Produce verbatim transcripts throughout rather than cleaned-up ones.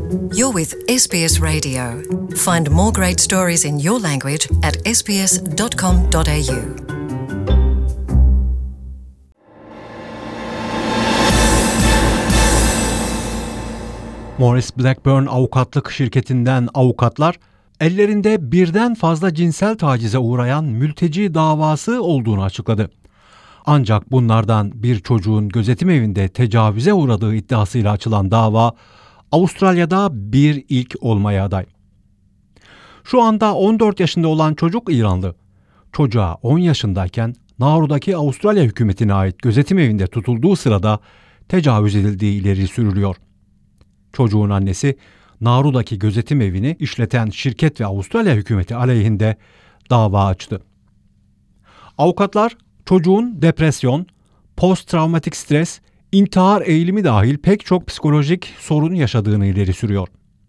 You're with S B S Radio. Find more great stories in your language at s b s dot com dot a u. Maurice Blackburn avukatlık şirketinden avukatlar, ellerinde birden fazla cinsel tacize uğrayan mülteci davası olduğunu açıkladı. Ancak bunlardan bir çocuğun gözetim evinde tecavüze uğradığı iddiasıyla açılan dava, Avustralya'da bir ilk olmaya aday. Şu anda on dört yaşında olan çocuk İranlı. Çocuğa on yaşındayken Nauru'daki Avustralya hükümetine ait gözetim evinde tutulduğu sırada tecavüz edildiği ileri sürülüyor. Çocuğun annesi, Nauru'daki gözetim evini işleten şirket ve Avustralya hükümeti aleyhinde dava açtı. Avukatlar, çocuğun depresyon, post-travmatik stres, intihar eğilimi dahil pek çok psikolojik sorun yaşadığını ileri sürüyor.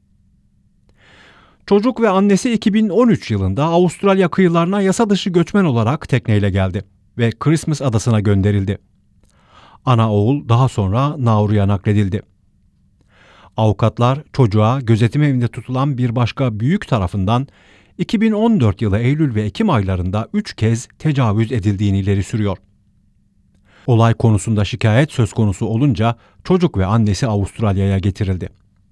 Çocuk ve annesi iki bin on üç yılında Avustralya kıyılarına yasa dışı göçmen olarak tekneyle geldi ve Christmas adasına gönderildi. Ana oğul daha sonra Nauru'ya nakledildi. Avukatlar çocuğa gözetim evinde tutulan bir başka büyük tarafından iki bin on dört yılı Eylül ve Ekim aylarında üç kez tecavüz edildiğini ileri sürüyor. Olay konusunda şikayet söz konusu olunca çocuk ve annesi Avustralya'ya getirildi.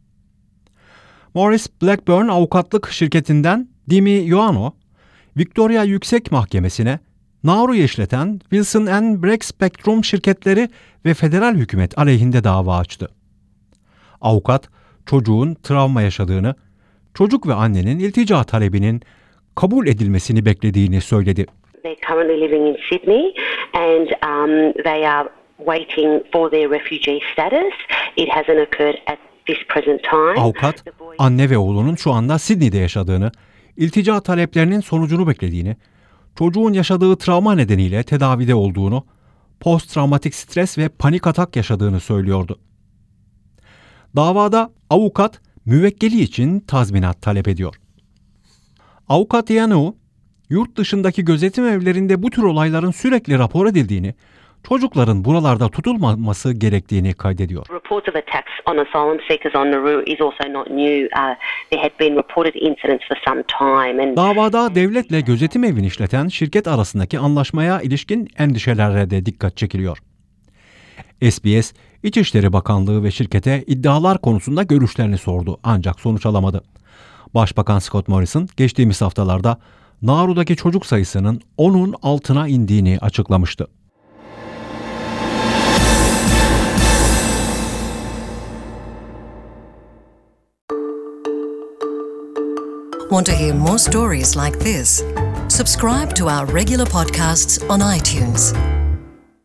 Maurice Blackburn avukatlık şirketinden Dimi Ioannou, Victoria Yüksek Mahkemesi'ne Nauru'yu işleten Wilson and Breck Spectrum şirketleri ve federal hükümet aleyhinde dava açtı. Avukat, çocuğun travma yaşadığını, çocuk ve annenin iltica talebinin kabul edilmesini beklediğini söyledi. They're currently living in Sydney and um, they are waiting for their refugee status. It hasn't occurred at this present time. Avukat, anne ve oğlunun şu anda Sydney'de yaşadığını, iltica taleplerinin sonucunu beklediğini, çocuğun yaşadığı travma nedeniyle tedavide olduğunu, post-travmatik stres ve panik atak yaşadığını söylüyordu. Davada avukat, müvekkili için tazminat talep ediyor. Avukat Ioannou, yurt dışındaki gözetim evlerinde bu tür olayların sürekli rapor edildiğini, çocukların buralarda tutulmaması gerektiğini kaydediyor. Reports of attacks on asylum seekers on Nauru is also not new. Uh, there had been reported incidents for some time. And Davada devletle gözetim evini işleten şirket arasındaki anlaşmaya ilişkin endişelere de dikkat çekiliyor. S B S, İçişleri Bakanlığı ve şirkete iddialar konusunda görüşlerini sordu ancak sonuç alamadı. Başbakan Scott Morrison geçtiğimiz haftalarda Nauru'daki çocuk sayısının onun altına indiğini açıklamıştı. Want to hear more stories like this? Subscribe to our regular podcasts on iTunes.